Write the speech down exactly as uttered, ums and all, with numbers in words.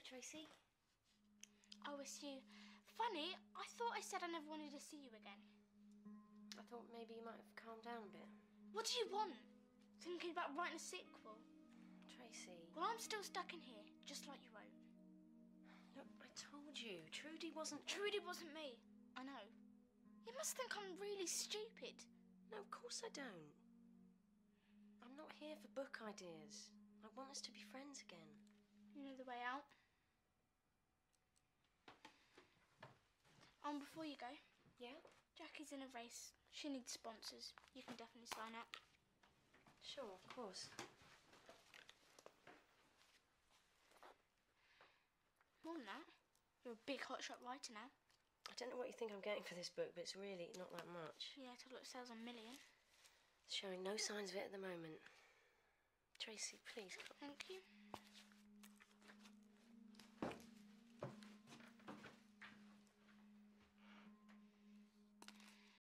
Tracy. Oh, it's you. Funny, I thought I said I never wanted to see you again. I thought maybe you might have calmed down a bit. What do you want? Thinking about writing a sequel? Tracy. Well, I'm still stuck in here, just like you wrote. Look, I told you, Trudy wasn't... Trudy wasn't me. I know. You must think I'm really stupid. No, of course I don't. I'm not here for book ideas. I want us to be friends again. You know the way out? Um, before you go. Yeah? Jackie's in a race. She needs sponsors. You can definitely sign up. Sure, of course. More than that. You're a big hotshot writer now. I don't know what you think I'm getting for this book, but it's really not that much. Yeah, till it sells a million. It's showing no signs of it at the moment. Tracy, please come. Thank you.